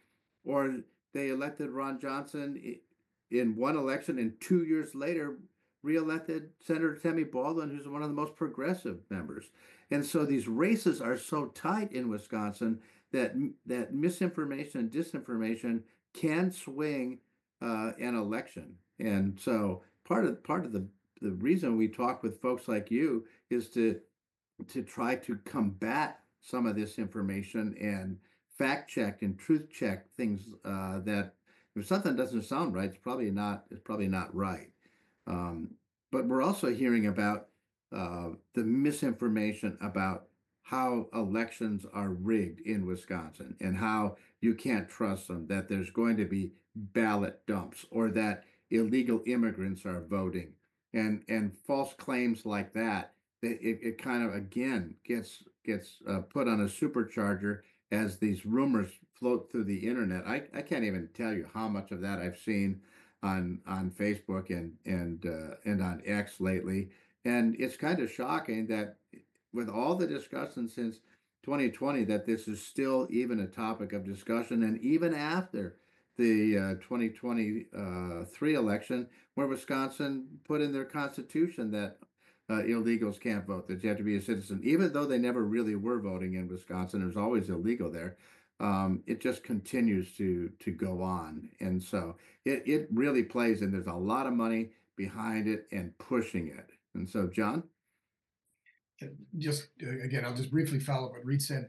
or they elected Ron Johnson in one election, and two years later reelected Senator Tammy Baldwin, who's one of the most progressive members. And so these races are so tight in Wisconsin that that misinformation and disinformation can swing uh, an election. And so part of part of the the reason we talk with folks like you is to to try to combat some of this information and fact check and truth check things uh, that if something doesn't sound right, it's probably not it's probably not right. Um, but we're also hearing about uh, the misinformation about how elections are rigged in Wisconsin and how you can't trust them, that there's going to be ballot dumps or that illegal immigrants are voting and and false claims like that. It, it, it kind of again gets gets uh, put on a supercharger as these rumors float through the internet. I, I can't even tell you how much of that I've seen on on Facebook and and uh, and on X lately, and it's kind of shocking that with all the discussion since twenty twenty, that this is still even a topic of discussion, and even after the uh, twenty twenty-three election, where Wisconsin put in their constitution that uh, illegals can't vote, that you have to be a citizen, even though they never really were voting in Wisconsin. It was always illegal there. Um, it just continues to to go on, and so it it really plays, and there's a lot of money behind it and pushing it. And so, John.
Uh, Just uh, again, I'll just briefly follow what Reed said.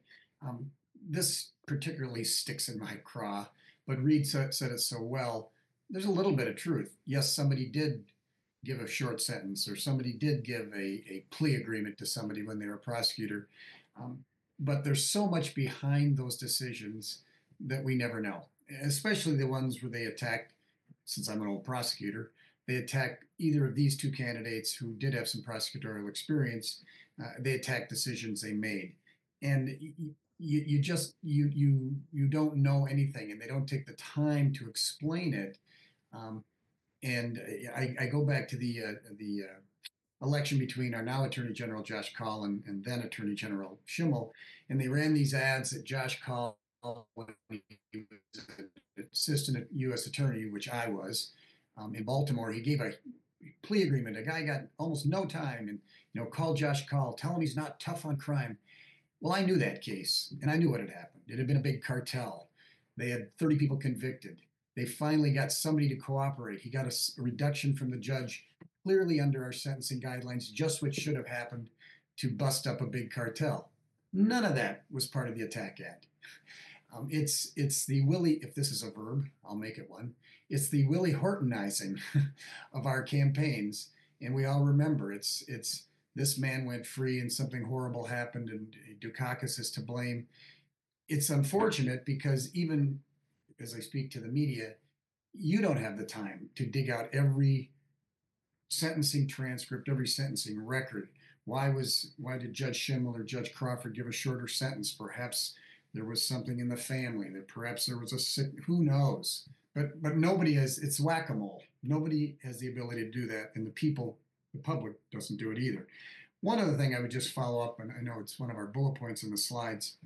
Um, this particularly sticks in my craw, but Reed said, said it so well. There's a little bit of truth. Yes, somebody did give a short sentence, or somebody did give a, a plea agreement to somebody when they were a prosecutor. Um, but there's so much behind those decisions that we never know, especially the ones where they attack, since I'm an old prosecutor, they attack either of these two candidates who did have some prosecutorial experience. Uh, they attack decisions they made. And you, you just, you, you, you don't know anything, and they don't take the time to explain it. Um, and I, I go back to the, uh, the, uh, election between our now Attorney General Josh Kaul and, and then Attorney General Schimmel, and they ran these ads that Josh Kaul, when he was assistant U S attorney, which I was, um, in Baltimore, he gave a plea agreement. A guy got almost no time, and you know, call Josh Kaul, tell him he's not tough on crime. Well, I knew that case, and I knew what had happened. It had been a big cartel. They had thirty people convicted. They finally got somebody to cooperate. He got a, a reduction from the judge, clearly under our sentencing guidelines, just what should have happened to bust up a big cartel. None of that was part of the attack ad. Um, it's it's the Willie, if this is a verb, I'll make it one. It's the Willie Hortonizing of our campaigns, and we all remember it's it's this man went free and something horrible happened, and Dukakis is to blame. It's unfortunate because even as I speak to the media, you don't have the time to dig out every sentencing transcript, every sentencing record. Why was why did Judge Schimmel or Judge Crawford give a shorter sentence? Perhaps there was something in the family, that perhaps there was a sick, who knows? But but nobody has, it's whack-a-mole. Nobody has the ability to do that, and the people, the public doesn't do it either. One other thing I would just follow up, and I know it's one of our bullet points in the slides,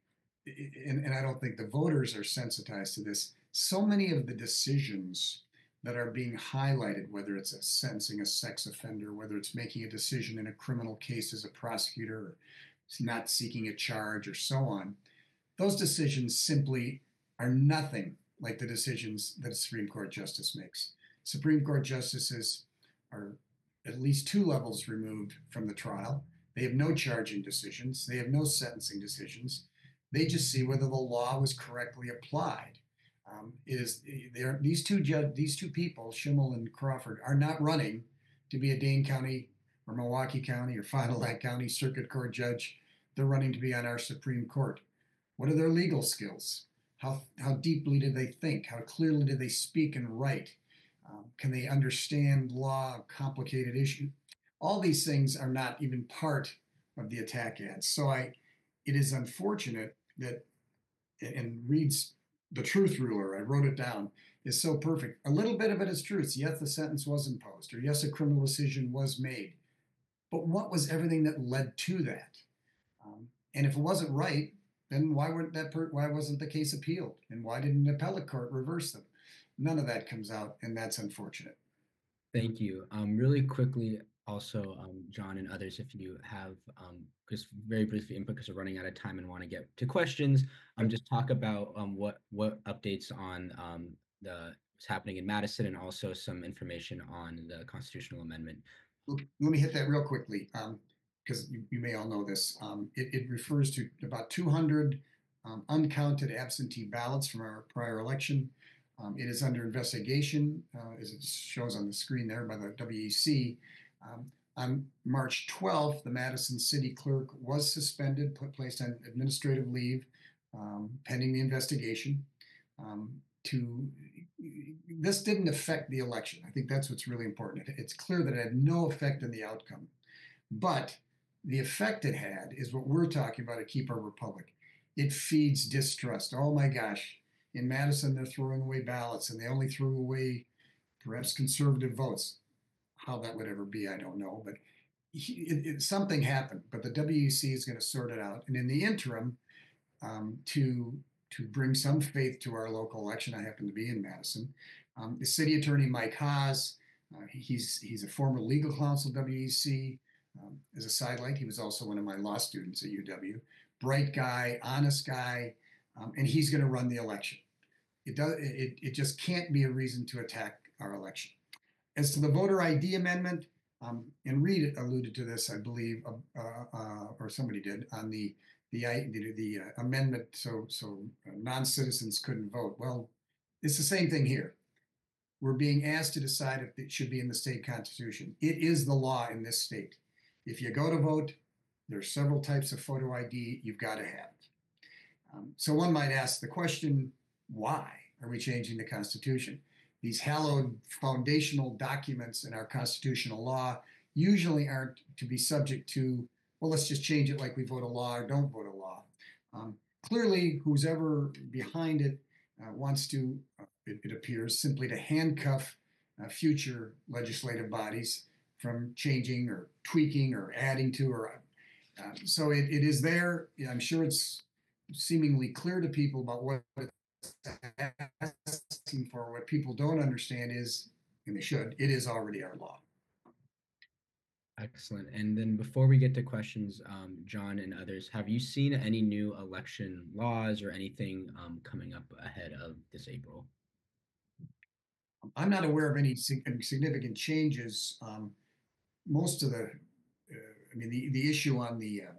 and, and I don't think the voters are sensitized to this. So many of the decisions that are being highlighted, whether it's a sentencing a sex offender, whether it's making a decision in a criminal case as a prosecutor, or it's not seeking a charge, or so on, those decisions simply are nothing like the decisions that a Supreme Court justice makes. Supreme Court justices are at least two levels removed from the trial. They have no charging decisions. They have no sentencing decisions. They just see whether the law was correctly applied. Um, it is there. These two judge, these two people, Schimmel and Crawford, are not running to be a Dane County or Milwaukee County or Fond du Lac County Circuit Court judge. They're running to be on our Supreme Court. What are their legal skills? How how deeply do they think? How clearly do they speak and write? Um, can they understand law, complicated issue? All these things are not even part of the attack ads. So I, it is unfortunate that, and Reed's The Truth Ruler, I wrote it down, is so perfect. A little bit of it is truth. Yes, the sentence was imposed, or yes, a criminal decision was made. But what was everything that led to that? Um, and if it wasn't right, then why weren't that per- why wasn't the case appealed? And why didn't an appellate court reverse them? None of that comes out, and that's unfortunate.
Thank you. Um, really quickly, also, um, John and others, if you have um, just very briefly input because we're running out of time and want to get to questions, um, just talk about um, what what updates on um, the what's happening in Madison, and also some information on the constitutional amendment.
Let me hit that real quickly, because um, you, you may all know this. Um, it, it refers to about two hundred um, uncounted absentee ballots from our prior election. Um, it is under investigation, uh, as it shows on the screen there, by the W E C. Um, on March twelfth, the Madison City Clerk was suspended, put placed on administrative leave, um, pending the investigation. Um, to this didn't affect the election. I think that's what's really important. It's clear that it had no effect on the outcome, but the effect it had is what we're talking about at Keep Our Republic. It feeds distrust. Oh my gosh. In Madison, they're throwing away ballots, and they only threw away perhaps conservative votes. How that would ever be, I don't know. But it, it, something happened. But the W E C is going to sort it out. And in the interim, um, to to bring some faith to our local election, I happen to be in Madison. Um, the city attorney Mike Haas, uh, he's he's a former legal counsel at W E C. Um, as a sidelight, he was also one of my law students at U W. Bright guy, honest guy, um, and he's going to run the election. It does. It, it just can't be a reason to attack our election. As to the voter I D amendment, um, and Reed alluded to this, I believe, uh, uh, or somebody did, on the the I- the, the uh, amendment so so uh, non-citizens couldn't vote. Well, it's the same thing here. We're being asked to decide if it should be in the state constitution. It is the law in this state. If you go to vote, there's several types of photo I D you've got to have. Um, so one might ask the question, why are we changing the Constitution? These hallowed foundational documents in our constitutional law usually aren't to be subject to, well, let's just change it like we vote a law or don't vote a law. Um, clearly, who's ever behind it uh, wants to, uh, it, it appears, simply to handcuff uh, future legislative bodies from changing or tweaking or adding to or uh, so it, it is there. I'm sure it's seemingly clear to people about what it's asking for. What people don't understand is, and they should, it is already our law.
Excellent. And then before we get to questions, um, John and others, have you seen any new election laws or anything um, coming up ahead of this April?
I'm not aware of any significant changes. Um, most of the, uh, I mean, the, the issue on the uh,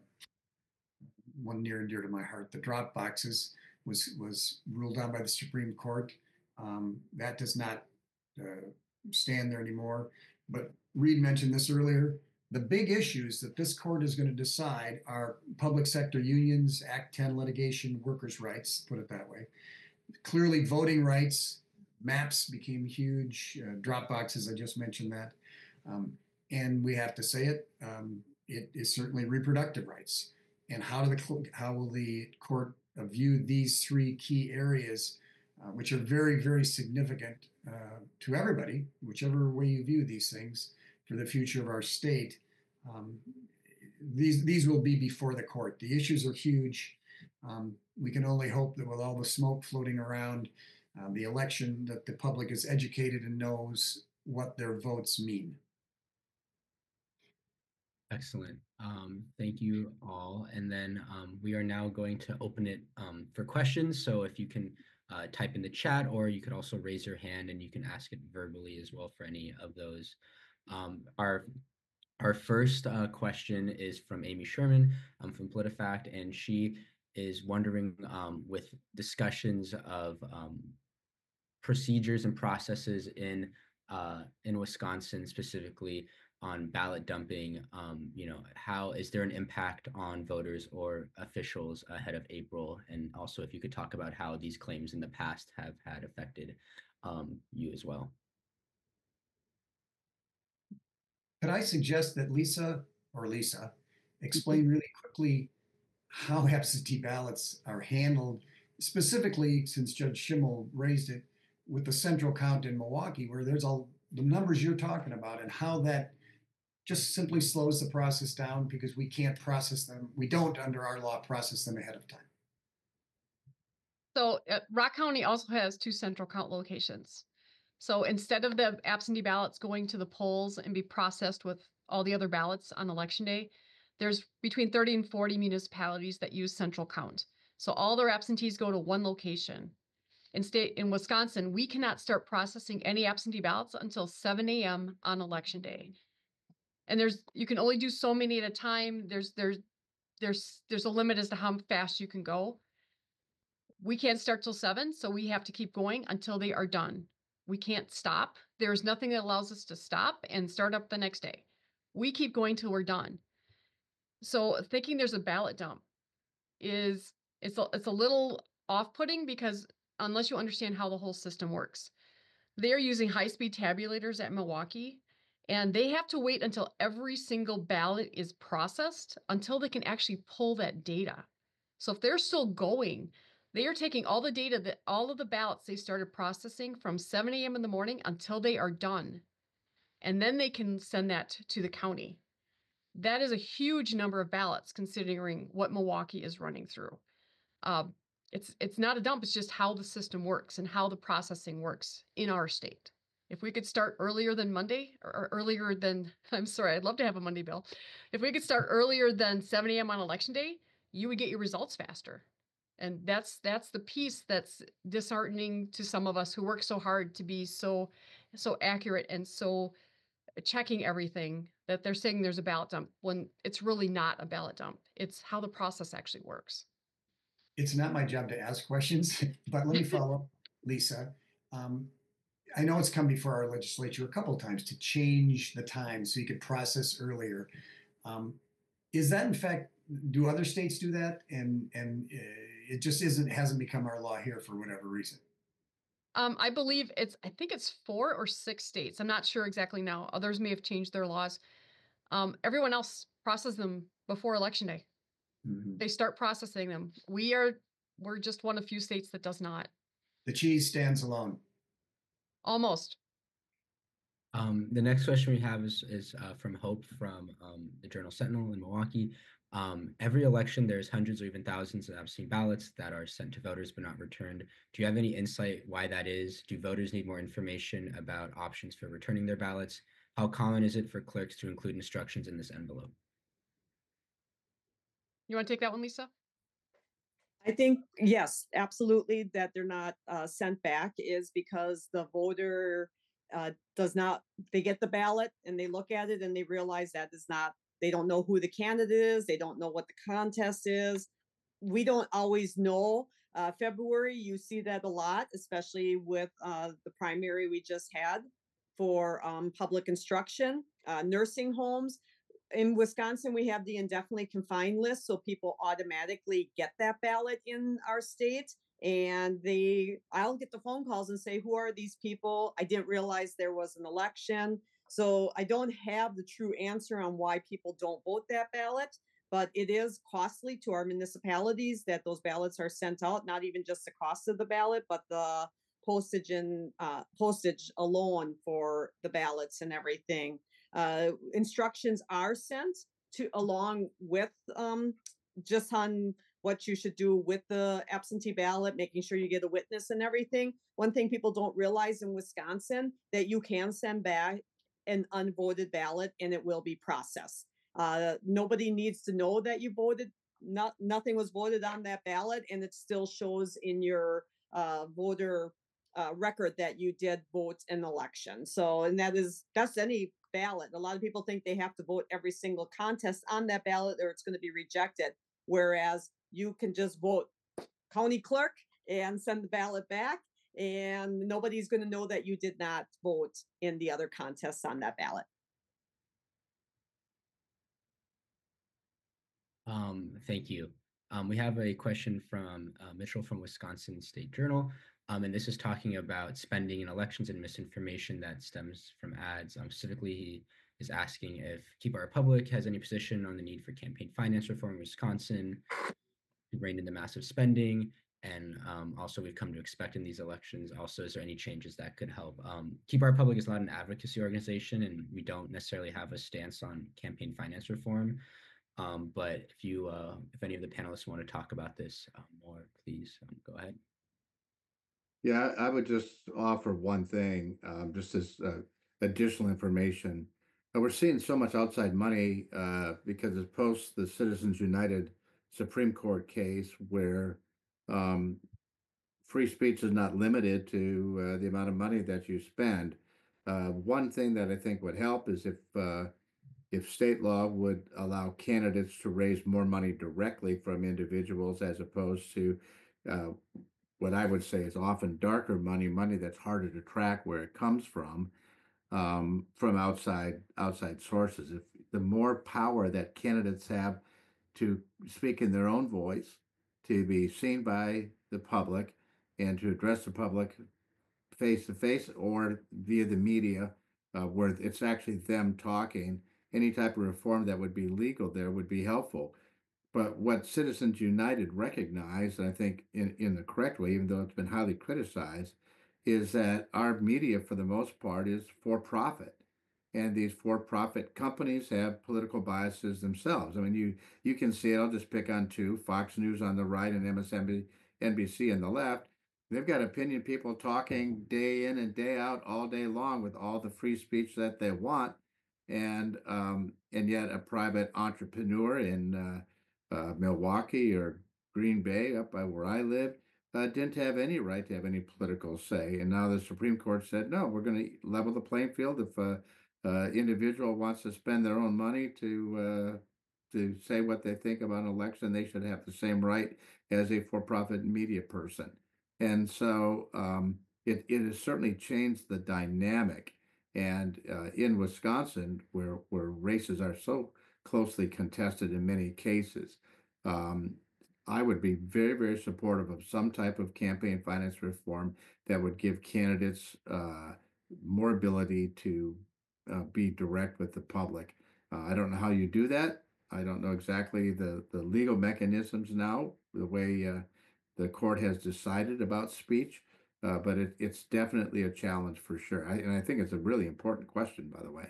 one near and dear to my heart, the drop boxes, was was ruled on by the Supreme Court. Um, that does not uh, stand there anymore. But Reed mentioned this earlier. The big issues that this court is going to decide are public sector unions, Act ten litigation, workers' rights, put it that way. Clearly, voting rights, maps became huge, uh, drop boxes, I just mentioned that. Um, and we have to say it, um, it is certainly reproductive rights. And how do the how will the court view these three key areas, uh, which are very, very significant uh, to everybody, whichever way you view these things, for the future of our state? Um, these these will be before the court. The issues are huge. Um, we can only hope that with all the smoke floating around uh, the election, that the public is educated and knows what their votes mean.
Excellent. Um, thank you all. And then um, we are now going to open it um, for questions. So if you can uh, type in the chat, or you could also raise your hand and you can ask it verbally as well for any of those. Um, our our first uh, question is from Amy Sherman um, from PolitiFact, and she is wondering um, with discussions of um, procedures and processes in uh, in Wisconsin specifically on ballot dumping, um, you know, how is there an impact on voters or officials ahead of April? And also if you could talk about how these claims in the past have had affected um, you as well.
Could I suggest that Lisa or Lisa explain really quickly how absentee ballots are handled, specifically since Judge Schimmel raised it with the central count in Milwaukee, where there's all the numbers you're talking about, and how that just simply slows the process down because we can't process them. We don't, under our law, process them ahead of time.
So uh, Rock County also has two central count locations. So instead of the absentee ballots going to the polls and be processed with all the other ballots on election day, there's between thirty and forty municipalities that use central count. So all their absentees go to one location. In state in Wisconsin, we cannot start processing any absentee ballots until seven A M on election day. And there's you can only do so many at a time. There's there's there's there's a limit as to how fast you can go. We can't start till seven, so we have to keep going until they are done. We can't stop. There's nothing that allows us to stop and start up the next day. We keep going till we're done. So thinking there's a ballot dump is it's a, it's a little off-putting because unless you understand how the whole system works. They're using high-speed tabulators at Milwaukee, and they have to wait until every single ballot is processed until they can actually pull that data. So if they're still going, they are taking all the data that all of the ballots they started processing from seven A M in the morning until they are done. And then they can send that to the county. That is a huge number of ballots considering what Milwaukee is running through. Uh, it's it's not a dump, it's just how the system works and how the processing works in our state. If we could start earlier than Monday, or, or earlier than, I'm sorry, I'd love to have a Monday bill. If we could start earlier than seven A M on election day, you would get your results faster. And that's that's the piece that's disheartening to some of us who work so hard to be so so accurate and so checking everything that they're saying there's a ballot dump when it's really not a ballot dump. It's how the process actually works.
It's not my job to ask questions, but let me follow up, Lisa. Um, I know it's come before our legislature a couple of times to change the time so you could process earlier. Um, is that in fact, do other states do that? And and uh, it just isn't hasn't become our law here for whatever reason.
Um, I believe it's, I think it's four or six states. I'm not sure exactly now. Others may have changed their laws. Um, everyone else processes them before election day.
Mhm.
They start processing them. We are, we're just one of few states that does not.
The cheese stands alone.
Almost.
Um, the next question we have is is uh, from Hope from um, the Journal Sentinel in Milwaukee. Um, every election, there's hundreds or even thousands of absentee ballots that are sent to voters but not returned. Do you have any insight why that is? Do voters need more information about options for returning their ballots? How common is it for clerks to include instructions in this envelope?
You want to take that one, Lisa?
I think, yes, absolutely, that they're not uh, sent back is because the voter uh, does not, they get the ballot and they look at it and they realize that is not, they don't know who the candidate is, they don't know what the contest is. We don't always know. Uh, February, you see that a lot, especially with uh, the primary we just had for um, public instruction, uh, nursing homes. In Wisconsin, we have the indefinitely confined list, so people automatically get that ballot in our state. And they, I'll get the phone calls and say, who are these people? I didn't realize there was an election. So I don't have the true answer on why people don't vote that ballot, but it is costly to our municipalities that those ballots are sent out, not even just the cost of the ballot, but the postage and uh, postage alone for the ballots and everything. Uh, instructions are sent to along with um, just on what you should do with the absentee ballot, making sure you get a witness and everything. One thing people don't realize in Wisconsin that you can send back an unvoted ballot and it will be processed. Uh, nobody needs to know that you voted. Not nothing was voted on that ballot, and it still shows in your uh, voter uh, record that you did vote an election. So, and that is that's any ballot. A lot of people think they have to vote every single contest on that ballot or it's going to be rejected. Whereas you can just vote county clerk and send the ballot back, and nobody's going to know that you did not vote in the other contests on that ballot.
Um, thank you. Um, we have a question from uh, Mitchell from Wisconsin State Journal. Um, and this is talking about spending in elections and misinformation that stems from ads. Um, specifically, he is asking if Keep Our Republic has any position on the need for campaign finance reform in Wisconsin to rein in the massive spending. And um, also, we've come to expect in these elections. Also, is there any changes that could help? Um, Keep Our Republic is not an advocacy organization, and we don't necessarily have a stance on campaign finance reform. Um, but if you, uh, if any of the panelists want to talk about this uh, more, please um, go ahead.
Yeah, I would just offer one thing, um, just as uh, additional information. Uh, we're seeing so much outside money uh, because it's post the Citizens United Supreme Court case where um, free speech is not limited to uh, the amount of money that you spend. Uh, one thing that I think would help is if uh, if state law would allow candidates to raise more money directly from individuals as opposed to uh, what I would say is often darker money, money that's harder to track where it comes from, um, from outside outside sources. If the more power that candidates have to speak in their own voice, to be seen by the public, and to address the public face to face or via the media, uh, where it's actually them talking, any type of reform that would be legal there would be helpful. But what Citizens United recognized, I think in, in the correct way, even though it's been highly criticized, is that our media, for the most part, is for profit. And these for-profit companies have political biases themselves. I mean, you you can see it. I'll just pick on two: Fox News on the right and M S N B C on the left. They've got opinion people talking day in and day out, all day long, with all the free speech that they want, and um, and yet a private entrepreneur in uh, uh, Milwaukee or Green Bay, up by where I live, uh, didn't have any right to have any political say. And now the Supreme Court said, no, we're going to level the playing field. If uh, uh, individual wants to spend their own money to uh, to say what they think about an election, they should have the same right as a for-profit media person. And so um, it, it has certainly changed the dynamic. And uh, in Wisconsin, where where races are so closely contested in many cases, um, I would be very, very supportive of some type of campaign finance reform that would give candidates uh, more ability to uh, be direct with the public. Uh, I don't know how you do that. I don't know exactly the, the legal mechanisms now, the way uh, the court has decided about speech, uh, but it, it's definitely a challenge for sure. I, and I think it's a really important question, by the way.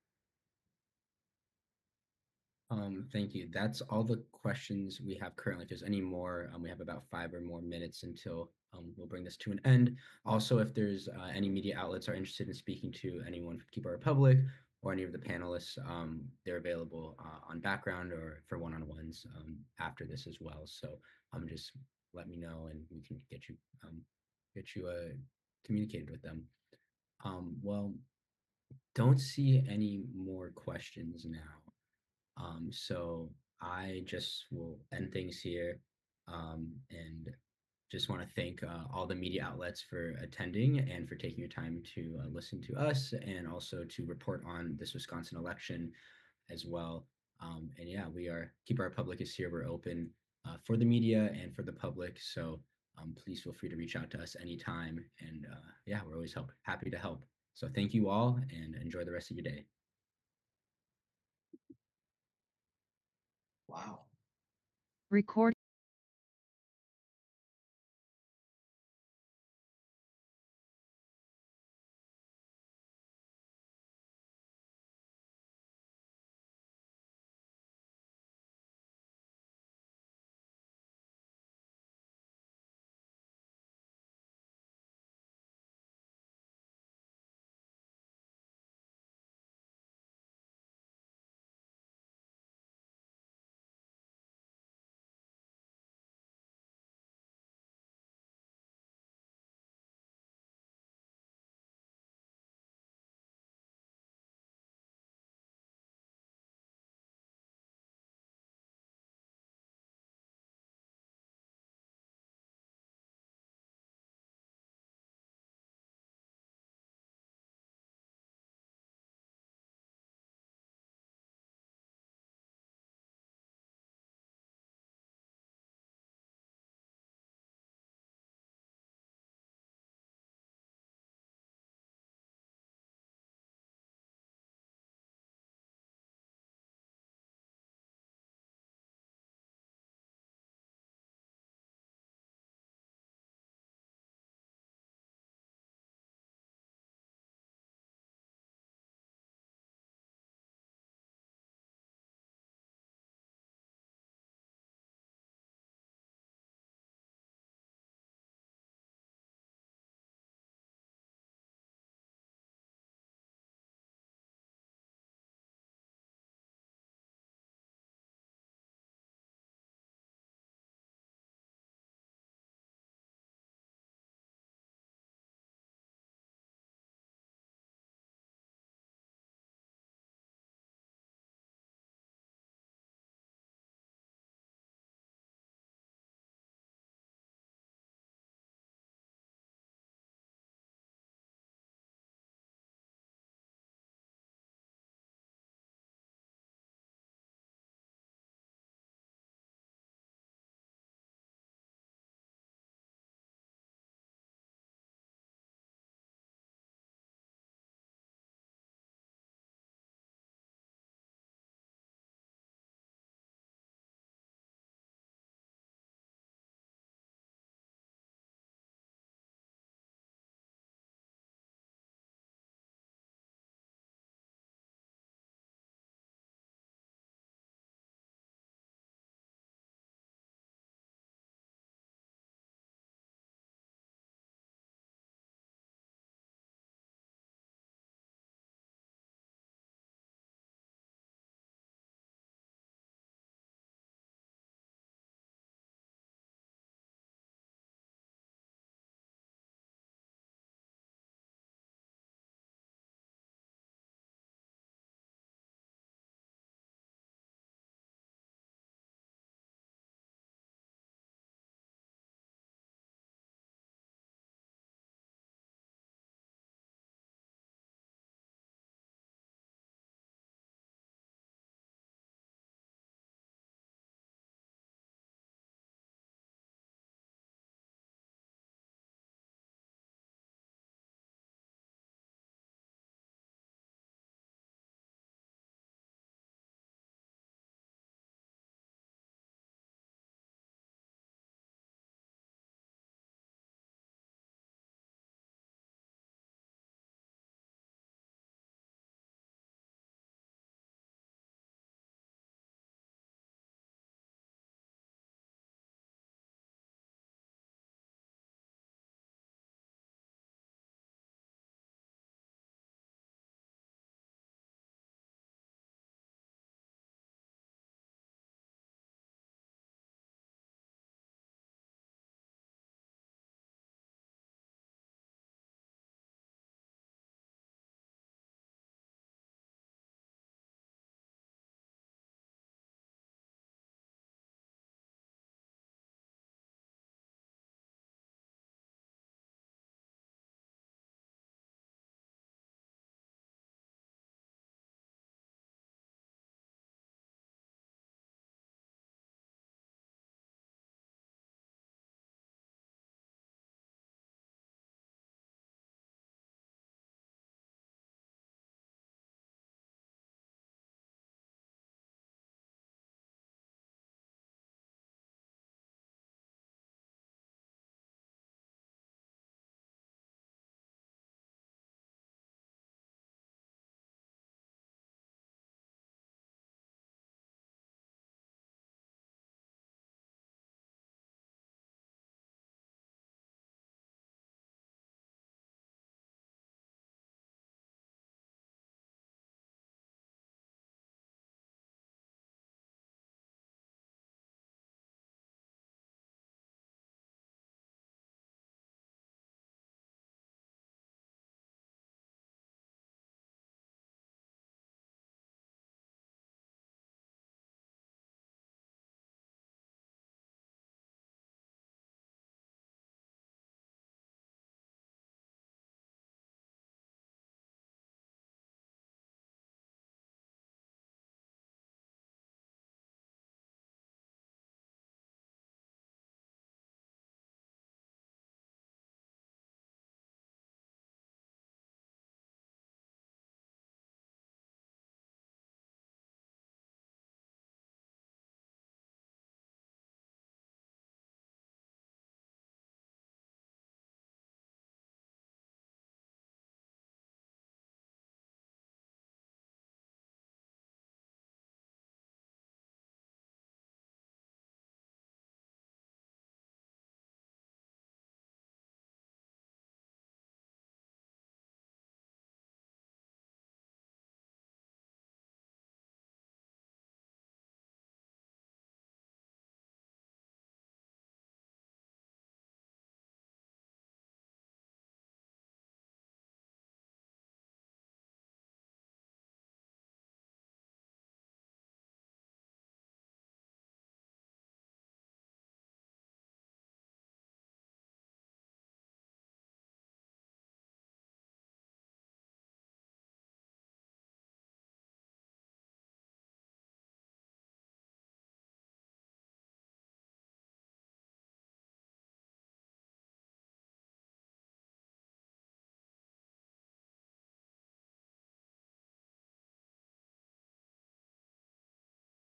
Um, thank you. That's all the questions we have currently. If there's any more, um, we have about five or more minutes until um, we'll bring this to an end. Also, if there's uh, any media outlets are interested in speaking to anyone from Keep Our Republic or any of the panelists, um, they're available uh, on background or for one-on-ones um, after this as well. So um, just let me know and we can get you um, get you uh, communicated with them. Um, well, don't see any more questions now. Um, so I just will end things here um, and just want to thank uh, all the media outlets for attending and for taking your time to uh, listen to us and also to report on this Wisconsin election as well. Um, and yeah, we are Keep Our Republic is here. We're open uh, for the media and for the public. So um, please feel free to reach out to us anytime. And uh, yeah, we're always help happy to help. So thank you all and enjoy the rest of your day.
Wow.
Record